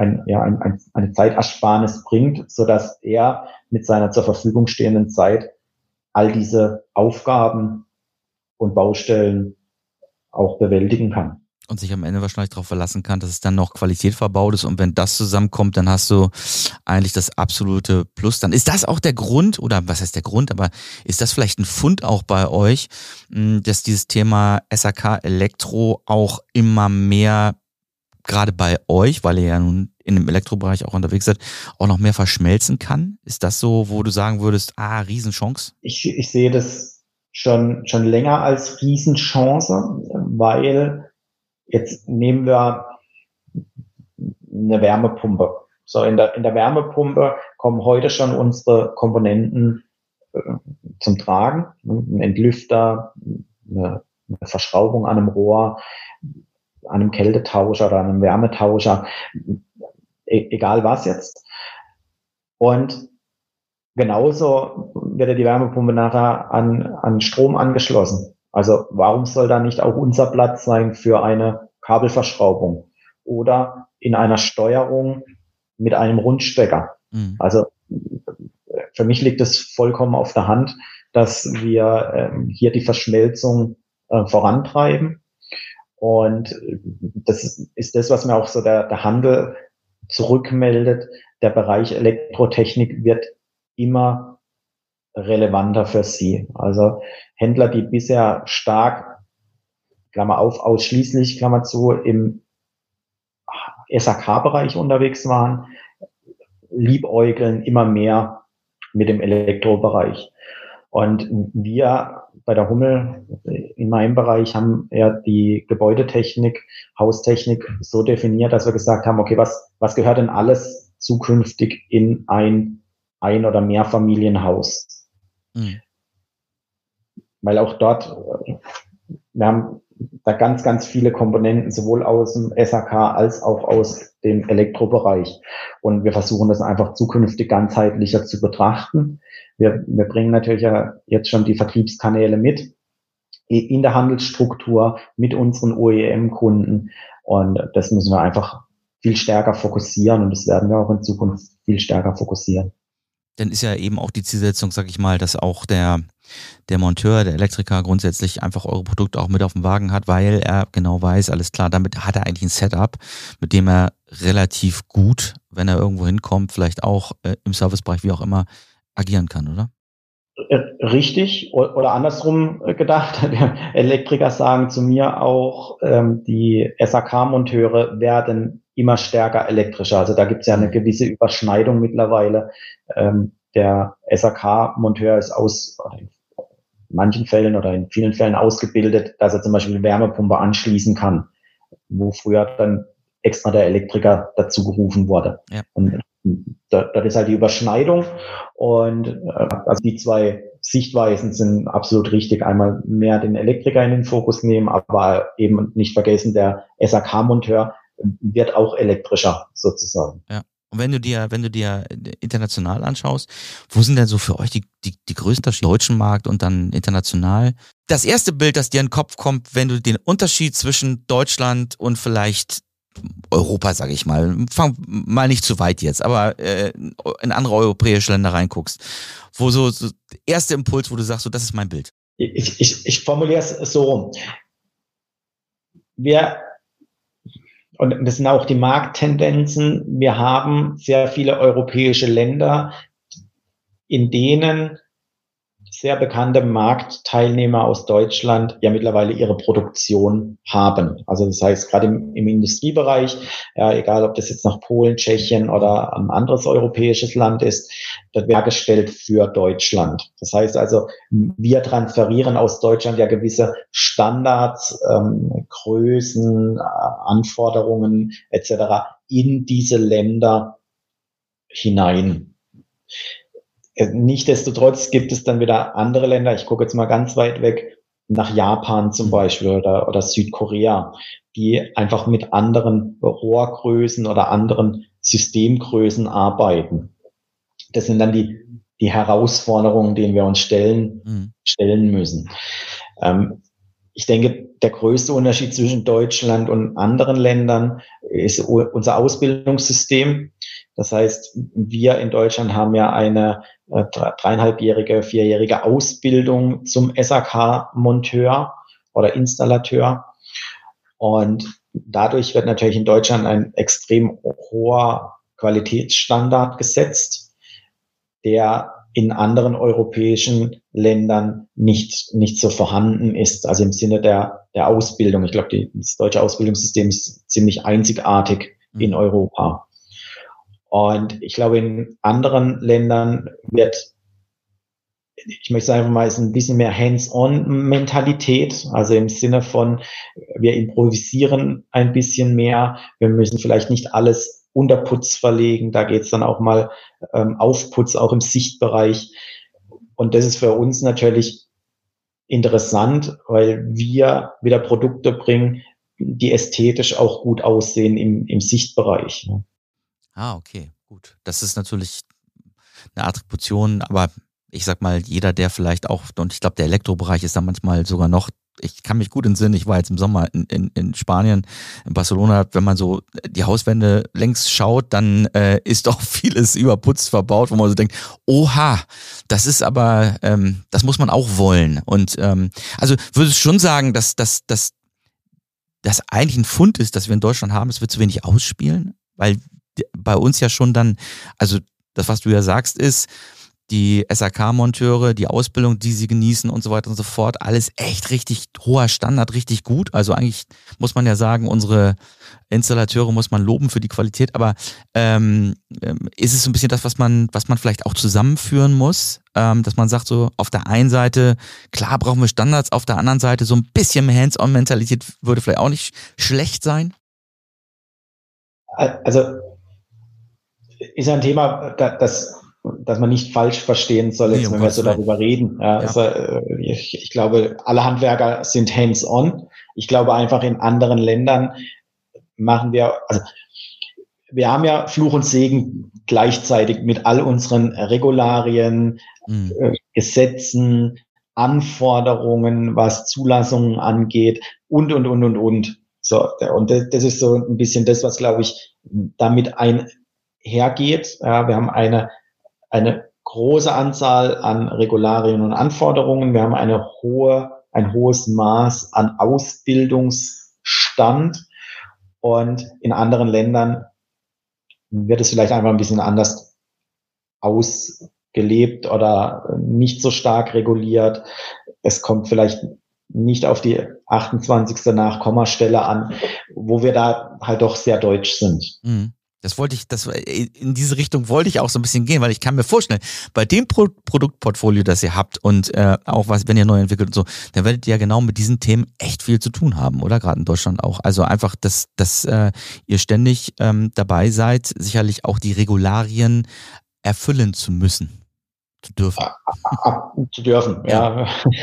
S3: Zeitersparnis bringt, sodass er mit seiner zur Verfügung stehenden Zeit all diese Aufgaben und Baustellen auch bewältigen kann.
S1: Und sich am Ende wahrscheinlich darauf verlassen kann, dass es dann noch Qualität verbaut ist. Und wenn das zusammenkommt, dann hast du eigentlich das absolute Plus. Dann ist das auch der Grund, oder was heißt der Grund, aber ist das vielleicht ein Fund auch bei euch, dass dieses Thema SAK Elektro auch immer mehr, gerade bei euch, weil ihr ja nun in dem Elektrobereich auch unterwegs seid, auch noch mehr verschmelzen kann? Ist das so, wo du sagen würdest, Riesenchance?
S3: Ich sehe das schon länger als Riesenchance, weil jetzt nehmen wir eine Wärmepumpe. So, in der Wärmepumpe kommen heute schon unsere Komponenten zum Tragen. Ein Entlüfter, eine Verschraubung an einem Rohr, an einem Kältetauscher oder an einem Wärmetauscher, egal was jetzt. Und genauso wird die Wärmepumpe nachher an Strom angeschlossen. Also warum soll da nicht auch unser Platz sein für eine Kabelverschraubung oder in einer Steuerung mit einem Rundstecker? Mhm. Also für mich liegt es vollkommen auf der Hand, dass wir hier die Verschmelzung vorantreiben. Und das ist das, was mir auch so der Handel zurückmeldet. Der Bereich Elektrotechnik wird immer relevanter für sie. Also Händler, die bisher stark, Klammer auf, ausschließlich, Klammer zu, im SAK-Bereich unterwegs waren, liebäugeln immer mehr mit dem Elektrobereich. Und wir bei der Hummel in meinem Bereich haben ja die Gebäudetechnik, Haustechnik so definiert, dass wir gesagt haben, okay, was gehört denn alles zukünftig in ein oder mehr Familienhaus? Mhm. Weil auch dort, wir haben da ganz, ganz viele Komponenten, sowohl aus dem SAK als auch aus dem Elektrobereich. Und wir versuchen das einfach zukünftig ganzheitlicher zu betrachten. Wir bringen natürlich ja jetzt schon die Vertriebskanäle mit in der Handelsstruktur mit unseren OEM-Kunden. Und das müssen wir einfach viel stärker fokussieren. Und das werden wir auch in Zukunft viel stärker fokussieren.
S1: Dann ist ja eben auch die Zielsetzung, sag ich mal, dass auch der Monteur, der Elektriker grundsätzlich einfach eure Produkte auch mit auf dem Wagen hat, weil er genau weiß, alles klar, damit hat er eigentlich ein Setup, mit dem er relativ gut, wenn er irgendwo hinkommt, vielleicht auch im Servicebereich, wie auch immer, agieren kann, oder?
S3: Richtig, oder andersrum gedacht, Elektriker sagen zu mir auch, die SAK-Monteure werden immer stärker elektrischer. Also da gibt es ja eine gewisse Überschneidung mittlerweile. Der SAK-Monteur ist in manchen Fällen oder in vielen Fällen ausgebildet, dass er zum Beispiel eine Wärmepumpe anschließen kann, wo früher dann extra der Elektriker dazu gerufen wurde. Ja. Und das ist halt die Überschneidung. Und also die zwei Sichtweisen sind absolut richtig. Einmal mehr den Elektriker in den Fokus nehmen, aber eben nicht vergessen, der SAK-Monteur wird auch elektrischer sozusagen.
S1: Ja. Und wenn du dir international anschaust, wo sind denn so für euch die größten Unterschiede im deutschen Markt und dann international? Das erste Bild, das dir in den Kopf kommt, wenn du den Unterschied zwischen Deutschland und vielleicht Europa, sage ich mal, fang mal nicht zu weit jetzt, aber in andere europäische Länder reinguckst, wo so der erste Impuls, wo du sagst, so, das ist mein Bild.
S3: Ich formuliere es so rum. Und das sind auch die Markttendenzen. Wir haben sehr viele europäische Länder, in denen sehr bekannte Marktteilnehmer aus Deutschland ja mittlerweile ihre Produktion haben. Also das heißt, gerade im Industriebereich, ja, egal ob das jetzt nach Polen, Tschechien oder ein anderes europäisches Land ist, das wird hergestellt für Deutschland. Das heißt also, wir transferieren aus Deutschland ja gewisse Standards, Größen, Anforderungen etc. in diese Länder hinein. Nichtsdestotrotz gibt es dann wieder andere Länder, ich gucke jetzt mal ganz weit weg, nach Japan zum Beispiel oder Südkorea, die einfach mit anderen Rohrgrößen oder anderen Systemgrößen arbeiten. Das sind dann die Herausforderungen, denen wir uns stellen müssen. Ich denke, der größte Unterschied zwischen Deutschland und anderen Ländern ist unser Ausbildungssystem. Das heißt, wir in Deutschland haben ja eine 3,5-jährige, 4-jährige Ausbildung zum SAK-Monteur oder Installateur. Und dadurch wird natürlich in Deutschland ein extrem hoher Qualitätsstandard gesetzt, der in anderen europäischen Ländern nicht so vorhanden ist. Also im Sinne der Ausbildung. Ich glaube, das deutsche Ausbildungssystem ist ziemlich einzigartig in Europa. Und ich glaube, in anderen Ländern ich möchte sagen, mal, ist ein bisschen mehr Hands-on-Mentalität, also im Sinne von, wir improvisieren ein bisschen mehr, wir müssen vielleicht nicht alles Unterputz verlegen, da geht's dann auch mal Aufputz, auch im Sichtbereich. Und das ist für uns natürlich interessant, weil wir wieder Produkte bringen, die ästhetisch auch gut aussehen im Sichtbereich. Ne?
S1: Okay, gut. Das ist natürlich eine Attribution, aber ich sag mal, jeder, der vielleicht auch, und ich glaube, der Elektrobereich ist da manchmal sogar noch, ich kann mich gut entsinnen, ich war jetzt im Sommer in Spanien, in Barcelona, wenn man so die Hauswände längs schaut, dann ist doch vieles überputzt verbaut, wo man so denkt, oha, das ist aber, das muss man auch wollen. Und also würdest du schon sagen, dass das eigentlich ein Fund ist, das wir in Deutschland haben, dass wir zu wenig ausspielen? Weil bei uns ja schon dann, also das, was du ja sagst, ist, die SAK-Monteure, die Ausbildung, die sie genießen und so weiter und so fort, alles echt richtig hoher Standard, richtig gut. Also eigentlich muss man ja sagen, unsere Installateure muss man loben für die Qualität, aber ist es so ein bisschen das, was man vielleicht auch zusammenführen muss, dass man sagt, so auf der einen Seite, klar brauchen wir Standards, auf der anderen Seite so ein bisschen mehr Hands-on-Mentalität würde vielleicht auch nicht schlecht sein?
S3: Also ist ein Thema, dass man nicht falsch verstehen soll, jetzt, wenn wir so darüber reden. Ja. Also, ich glaube, alle Handwerker sind hands-on. Ich glaube einfach, in anderen Ländern machen wir, also wir haben ja Fluch und Segen gleichzeitig mit all unseren Regularien, Gesetzen, Anforderungen, was Zulassungen angeht und. So, und das ist so ein bisschen das, was, glaube ich, damit einhergeht. Ja, wir haben eine große Anzahl an Regularien und Anforderungen. Wir haben ein hohes Maß an Ausbildungsstand. Und in anderen Ländern wird es vielleicht einfach ein bisschen anders ausgelebt oder nicht so stark reguliert. Es kommt vielleicht nicht auf die 28. Nachkommastelle an, wo wir da halt doch sehr deutsch sind.
S1: Mhm. In diese Richtung wollte ich auch so ein bisschen gehen, weil ich kann mir vorstellen, bei dem Produktportfolio, das ihr habt und auch wenn ihr neu entwickelt und so, dann werdet ihr ja genau mit diesen Themen echt viel zu tun haben, oder? Gerade in Deutschland auch. Also einfach, dass ihr ständig dabei seid, sicherlich auch die Regularien erfüllen zu müssen. Zu dürfen.
S3: Ja.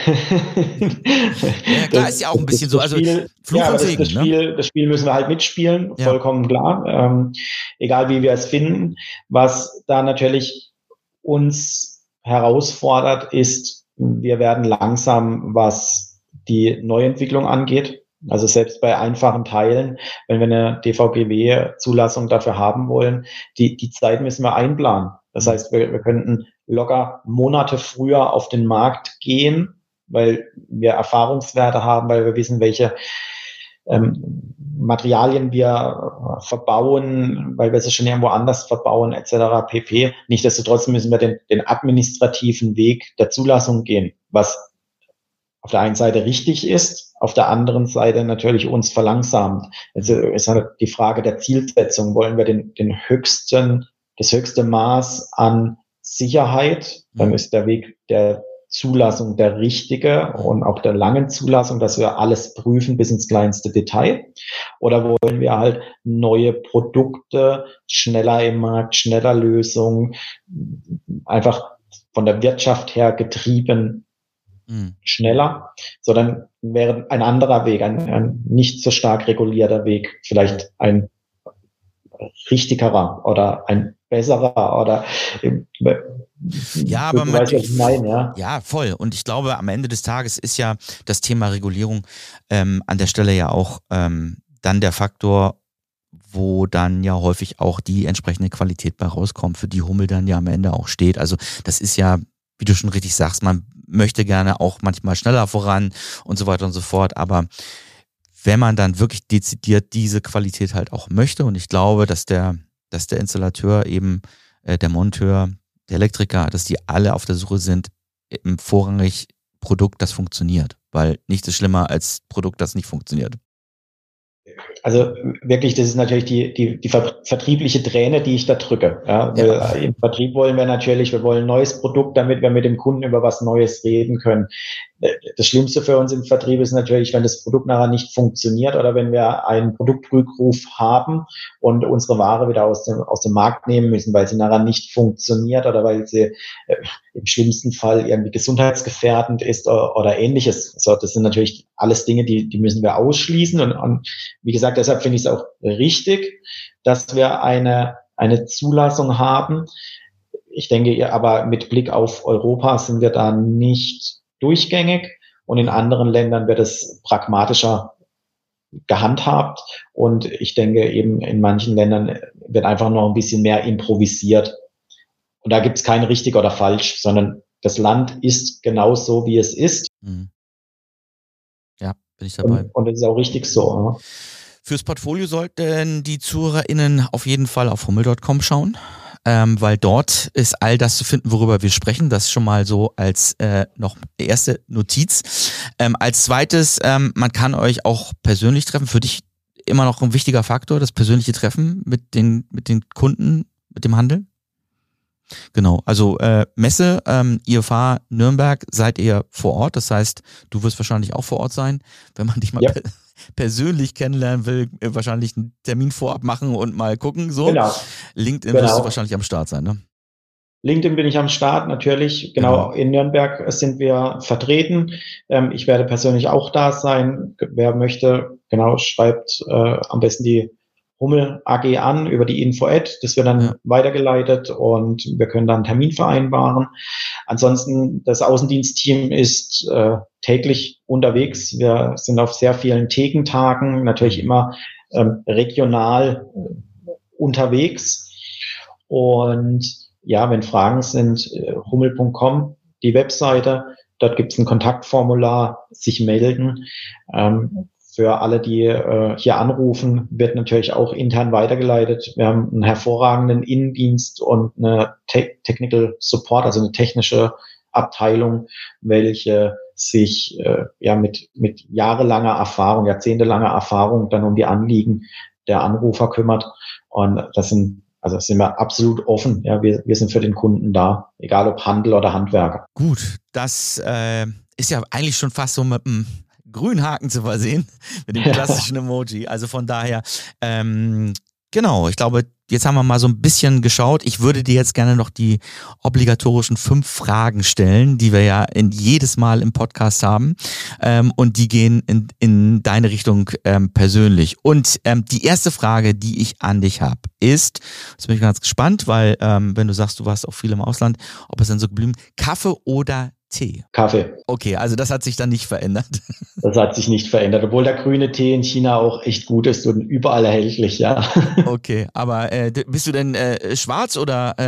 S1: Ja, klar, ist ja auch ein bisschen so, also
S3: Fluch und Segen. Das Spiel müssen wir halt mitspielen, vollkommen klar. Egal wie wir es finden. Was da natürlich uns herausfordert, ist, wir werden langsam, was die Neuentwicklung angeht. Also selbst bei einfachen Teilen, wenn wir eine DVGW-Zulassung dafür haben wollen, die Zeit müssen wir einplanen. Das heißt, wir könnten locker Monate früher auf den Markt gehen, weil wir Erfahrungswerte haben, weil wir wissen, welche Materialien wir verbauen, weil wir sie schon irgendwo anders verbauen, etc. pp. Nichtsdestotrotz müssen wir den administrativen Weg der Zulassung gehen, was auf der einen Seite richtig ist, auf der anderen Seite natürlich uns verlangsamt. Also ist halt die Frage der Zielsetzung. Wollen wir das höchste Maß an Sicherheit, dann ist der Weg der Zulassung der richtige und auch der langen Zulassung, dass wir alles prüfen bis ins kleinste Detail. Oder wollen wir halt neue Produkte, schneller im Markt, schneller Lösungen, einfach von der Wirtschaft her getrieben, schneller, sondern wäre ein anderer Weg, ein nicht so stark regulierter Weg, vielleicht ein richtigerer oder ein besserer oder
S1: ja, aber ja, voll. Und ich glaube, am Ende des Tages ist ja das Thema Regulierung an der Stelle ja auch dann der Faktor, wo dann ja häufig auch die entsprechende Qualität bei rauskommt, für die Hummel dann ja am Ende auch steht. Also das ist ja, wie du schon richtig sagst, man möchte gerne auch manchmal schneller voran und so weiter und so fort, aber wenn man dann wirklich dezidiert diese Qualität halt auch möchte, und ich glaube, dass der Installateur eben, der Monteur, der Elektriker, dass die alle auf der Suche sind, im vorrangig Produkt, das funktioniert, weil nichts ist schlimmer als Produkt, das nicht funktioniert.
S3: Also wirklich, das ist natürlich die vertriebliche Träne, die ich da drücke. Ja?
S1: Ja.
S3: Im Vertrieb wollen wir natürlich, wir wollen ein neues Produkt, damit wir mit dem Kunden über was Neues reden können. Das Schlimmste für uns im Vertrieb ist natürlich, wenn das Produkt nachher nicht funktioniert oder wenn wir einen Produktrückruf haben und unsere Ware wieder aus dem Markt nehmen müssen, weil sie nachher nicht funktioniert oder weil sie im schlimmsten Fall irgendwie gesundheitsgefährdend ist oder ähnliches. So, das sind natürlich alles Dinge, die müssen wir ausschließen. Und wie gesagt, deshalb finde ich es auch richtig, dass wir eine Zulassung haben. Ich denke aber mit Blick auf Europa sind wir da nicht durchgängig und in anderen Ländern wird es pragmatischer gehandhabt und ich denke eben in manchen Ländern wird einfach noch ein bisschen mehr improvisiert und da gibt es kein richtig oder falsch, sondern das Land ist genau so, wie es ist.
S1: Ja, bin ich dabei.
S3: Und das ist auch richtig so. Ja.
S1: Fürs Portfolio sollten die ZuhörerInnen auf jeden Fall auf hummel.com schauen. Weil dort ist all das zu finden, worüber wir sprechen. Das schon mal so als noch erste Notiz. Als zweites, man kann euch auch persönlich treffen. Für dich immer noch ein wichtiger Faktor, das persönliche Treffen mit den Kunden, mit dem Handel? Genau, also Messe, IFA Nürnberg, seid ihr vor Ort. Das heißt, du wirst wahrscheinlich auch vor Ort sein, wenn man dich mal persönlich kennenlernen will, wahrscheinlich einen Termin vorab machen und mal gucken. So. Genau. LinkedIn wirst du wahrscheinlich am Start sein, ne?
S3: LinkedIn bin ich am Start, natürlich. Genau. In Nürnberg sind wir vertreten. Ich werde persönlich auch da sein. Wer möchte, genau, schreibt am besten die Hummel AG an über die Info-Ad. Das wird dann weitergeleitet und wir können dann einen Termin vereinbaren. Ansonsten, das Außendienstteam ist täglich unterwegs. Wir sind auf sehr vielen Thekentagen, natürlich immer regional unterwegs. Und ja, wenn Fragen sind, hummel.com, die Webseite, dort gibt es ein Kontaktformular, sich melden. Für alle, die hier anrufen, wird natürlich auch intern weitergeleitet. Wir haben einen hervorragenden Innendienst und eine Technical Support, also eine technische Abteilung, welche sich mit jahrelanger Erfahrung, jahrzehntelanger Erfahrung dann um die Anliegen der Anrufer kümmert. Und sind wir absolut offen. Ja, wir sind für den Kunden da, egal ob Handel oder Handwerker.
S1: Gut, das ist ja eigentlich schon fast so mit einem grünen Haken zu versehen, mit dem klassischen Emoji. Also von daher, genau, ich glaube, jetzt haben wir mal so ein bisschen geschaut. Ich würde dir jetzt gerne noch die obligatorischen 5 Fragen stellen, die wir ja jedes Mal im Podcast haben. Und die gehen in deine Richtung persönlich. Und die erste Frage, die ich an dich habe, ist, jetzt bin ich ganz gespannt, weil wenn du sagst, du warst auch viel im Ausland, ob es dann so geblieben, Kaffee oder Tee?
S3: Kaffee.
S1: Okay, also das hat sich dann nicht verändert.
S3: Das hat sich nicht verändert, obwohl der grüne Tee in China auch echt gut ist und überall erhältlich, ja.
S1: Okay, aber bist du denn schwarz oder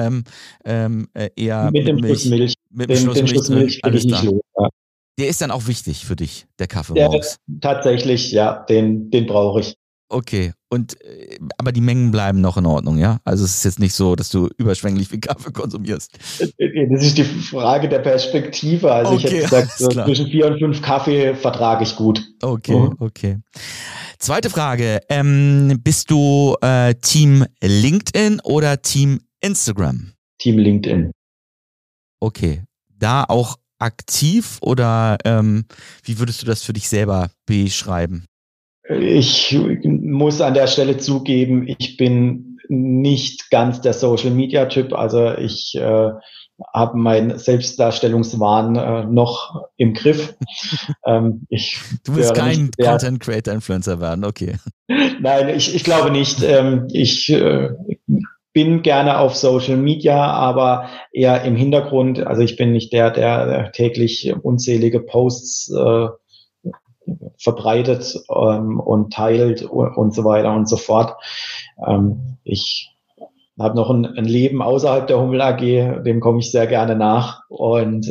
S1: eher
S3: mit dem Schuss Milch?
S1: Mit dem Schuss Milch
S3: bin ich nicht los. Ja.
S1: Der ist dann auch wichtig für dich, der Kaffee morgens?
S3: Tatsächlich, ja, den brauche ich.
S1: Okay, und aber die Mengen bleiben noch in Ordnung, ja? Also es ist jetzt nicht so, dass du überschwänglich viel Kaffee konsumierst.
S3: Das ist die Frage der Perspektive. Also ich hätte gesagt, so zwischen 4 und 5 Kaffee vertrage ich gut.
S1: Okay, okay. Zweite Frage, bist du Team LinkedIn oder Team Instagram?
S3: Team LinkedIn.
S1: Okay, da auch aktiv oder wie würdest du das für dich selber beschreiben?
S3: Ich muss an der Stelle zugeben, ich bin nicht ganz der Social-Media-Typ. Also ich habe meinen Selbstdarstellungswahn noch im Griff.
S1: Du willst kein Content-Creator-Influencer werden, okay.
S3: Nein, ich glaube nicht. Ich bin gerne auf Social Media, aber eher im Hintergrund. Also ich bin nicht der täglich unzählige Posts verbreitet und teilt und so weiter und so fort. Ich habe noch ein Leben außerhalb der Hummel AG, dem komme ich sehr gerne nach und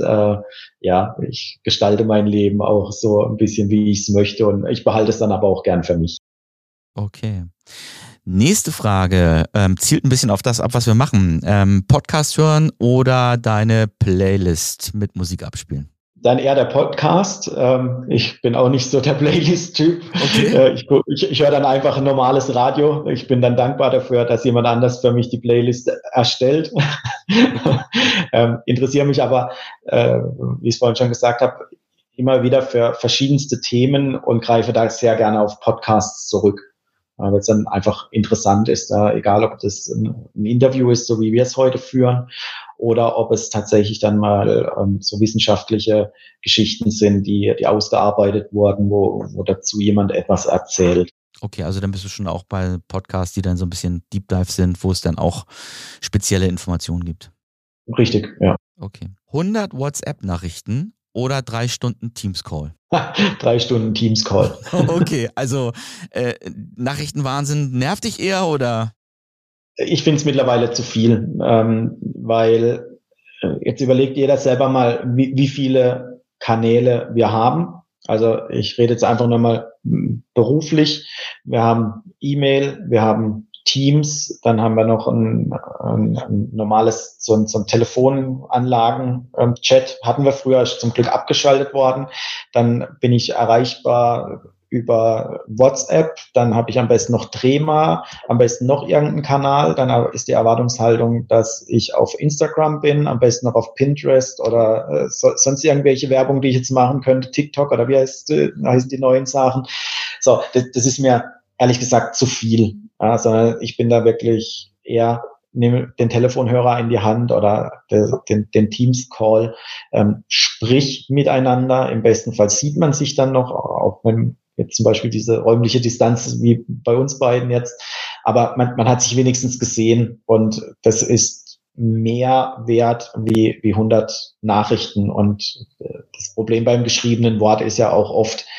S3: ich gestalte mein Leben auch so ein bisschen, wie ich es möchte und ich behalte es dann aber auch gern für mich.
S1: Okay. Nächste Frage zielt ein bisschen auf das ab, was wir machen. Podcast hören oder deine Playlist mit Musik abspielen?
S3: Dann eher der Podcast. Ich bin auch nicht so der Playlist-Typ.
S1: Okay.
S3: Ich höre dann einfach ein normales Radio. Ich bin dann dankbar dafür, dass jemand anders für mich die Playlist erstellt. Interessiere mich aber, wie ich es vorhin schon gesagt habe, immer wieder für verschiedenste Themen und greife da sehr gerne auf Podcasts zurück. Weil es dann einfach interessant ist, egal ob das ein Interview ist, so wie wir es heute führen, oder ob es tatsächlich dann mal so wissenschaftliche Geschichten sind, die ausgearbeitet wurden, wo dazu jemand etwas erzählt.
S1: Okay, also dann bist du schon auch bei Podcasts, die dann so ein bisschen Deep Dive sind, wo es dann auch spezielle Informationen gibt.
S3: Richtig, ja.
S1: Okay. 100 WhatsApp-Nachrichten oder 3 Stunden Teams-Call?
S3: 3 Stunden Teams-Call.
S1: Okay, also Nachrichtenwahnsinn nervt dich eher oder?
S3: Ich finde es mittlerweile zu viel, weil jetzt überlegt jeder selber mal, wie viele Kanäle wir haben. Also ich rede jetzt einfach nur mal beruflich. Wir haben E-Mail, wir haben Teams, dann haben wir noch ein normales, so ein Telefonanlagen-Chat, hatten wir früher, ist zum Glück abgeschaltet worden. Dann bin ich erreichbar über WhatsApp, dann habe ich am besten noch Trema, am besten noch irgendeinen Kanal, dann ist die Erwartungshaltung, dass ich auf Instagram bin, am besten noch auf Pinterest oder sonst irgendwelche Werbung, die ich jetzt machen könnte, TikTok oder wie heißen die neuen Sachen. So, das ist mir ehrlich gesagt zu viel. Also ich bin da wirklich eher, nehme den Telefonhörer in die Hand oder den Teams-Call, sprich miteinander. Im besten Fall sieht man sich dann noch, auch wenn jetzt zum Beispiel diese räumliche Distanz wie bei uns beiden jetzt. Aber man hat sich wenigstens gesehen und das ist mehr wert wie 100 Nachrichten. Und das Problem beim geschriebenen Wort ist ja auch oft,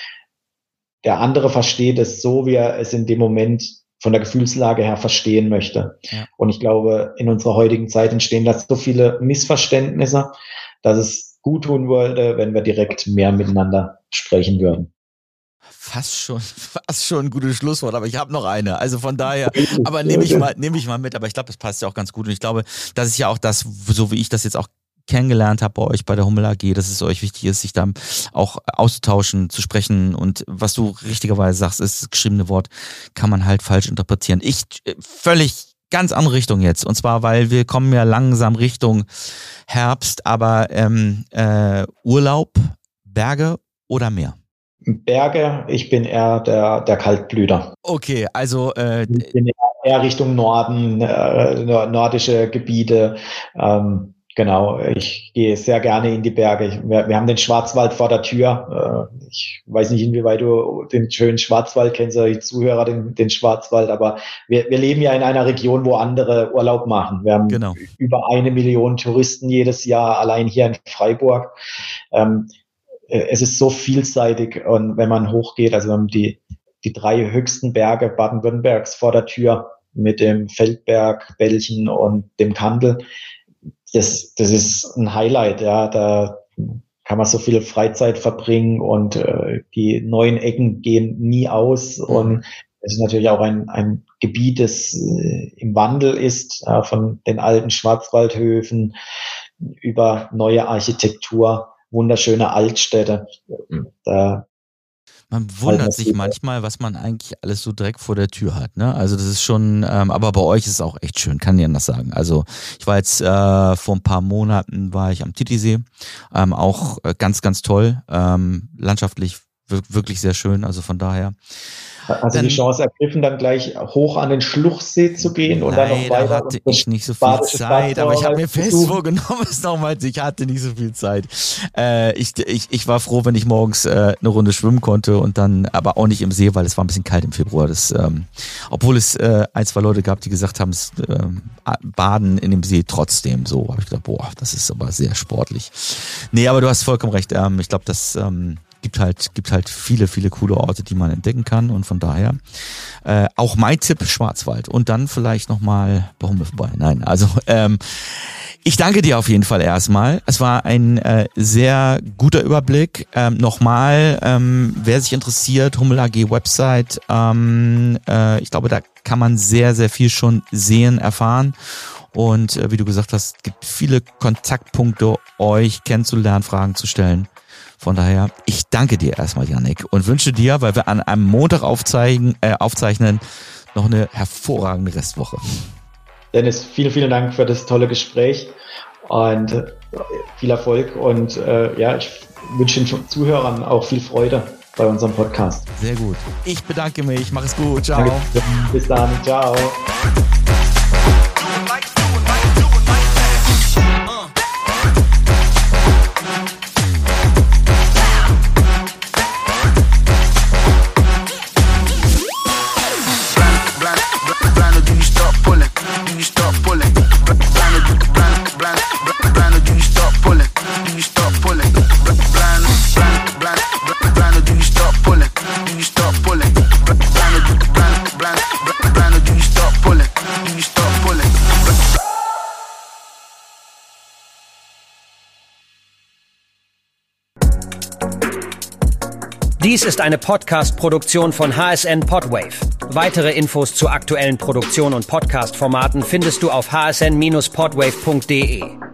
S3: der andere versteht es so, wie er es in dem Moment von der Gefühlslage her verstehen möchte. Ja. Und ich glaube, in unserer heutigen Zeit entstehen da so viele Missverständnisse, dass es gut tun würde, wenn wir direkt mehr miteinander sprechen würden.
S1: Fast schon ein gutes Schlusswort, aber ich habe noch eine. Also von daher, aber nehme ich mal mit, aber ich glaube, das passt ja auch ganz gut. Und ich glaube, das ist ja auch das, so wie ich das jetzt auch kennengelernt habe bei euch bei der Hummel AG, dass es euch wichtig ist, sich da auch auszutauschen, zu sprechen und was du richtigerweise sagst, ist das geschriebene Wort, kann man halt falsch interpretieren. Ich völlig ganz andere Richtung jetzt und zwar, weil wir kommen ja langsam Richtung Herbst, aber Urlaub, Berge oder Meer?
S3: Berge, ich bin eher der Kaltblüter.
S1: Okay, also
S3: ich bin eher Richtung Norden, nordische Gebiete, genau, ich gehe sehr gerne in die Berge. Wir haben den Schwarzwald vor der Tür. Ich weiß nicht, inwieweit du den schönen Schwarzwald kennst, oder die Zuhörer den Schwarzwald, aber wir leben ja in einer Region, wo andere Urlaub machen. Wir haben über 1 Million Touristen jedes Jahr, allein hier in Freiburg. Es ist so vielseitig und wenn man hochgeht, also wir haben die 3 höchsten Berge Baden-Württembergs vor der Tür mit dem Feldberg, Belchen und dem Kandel. Das ist ein Highlight, ja, da kann man so viel Freizeit verbringen und die neuen Ecken gehen nie aus und es ist natürlich auch ein Gebiet, das im Wandel ist, von den alten Schwarzwaldhöfen über neue Architektur, wunderschöne Altstädte.
S1: Man wundert sich manchmal, was man eigentlich alles so direkt vor der Tür hat, ne? Also das ist schon, aber bei euch ist es auch echt schön, kann ich anders sagen. Also ich war jetzt vor ein paar Monaten war ich am Titisee, auch ganz, ganz toll, landschaftlich wirklich sehr schön, also von daher.
S3: Also die Chance ergriffen, dann gleich hoch an den Schluchsee zu gehen und dann noch weiter.
S1: Hatte ich nicht so viel Zeit, aber ich habe mir fest vorgenommen, es nochmal, ich hatte nicht so viel Zeit. Ich war froh, wenn ich morgens eine Runde schwimmen konnte und dann, aber auch nicht im See, weil es war ein bisschen kalt im Februar. Obwohl es 1, 2 Leute gab, die gesagt haben, Baden in dem See trotzdem. So habe ich gedacht, boah, das ist aber sehr sportlich. Nee, aber du hast vollkommen recht. Ich glaube, das gibt halt viele, viele coole Orte, die man entdecken kann und von daher auch mein Tipp Schwarzwald und dann vielleicht nochmal bei Hummel vorbei. Nein, also ich danke dir auf jeden Fall erstmal. Es war ein sehr guter Überblick. Nochmal, wer sich interessiert, Hummel AG Website, ich glaube, da kann man sehr, sehr viel schon sehen, erfahren. Und wie du gesagt hast, gibt viele Kontaktpunkte, euch kennenzulernen, Fragen zu stellen. Von daher, ich danke dir erstmal, Yannick, und wünsche dir, weil wir an einem Montag aufzeichnen, noch eine hervorragende Restwoche.
S3: Dennis, vielen Dank für das tolle Gespräch und viel Erfolg und ich wünsche den Zuhörern auch viel Freude bei unserem Podcast.
S1: Sehr gut. Ich bedanke mich. Mach es gut. Ciao.
S3: Danke. Bis dann. Ciao.
S4: Dies ist eine Podcast-Produktion von HSN Podwave. Weitere Infos zu aktuellen Produktionen und Podcast-Formaten findest du auf hsn-podwave.de.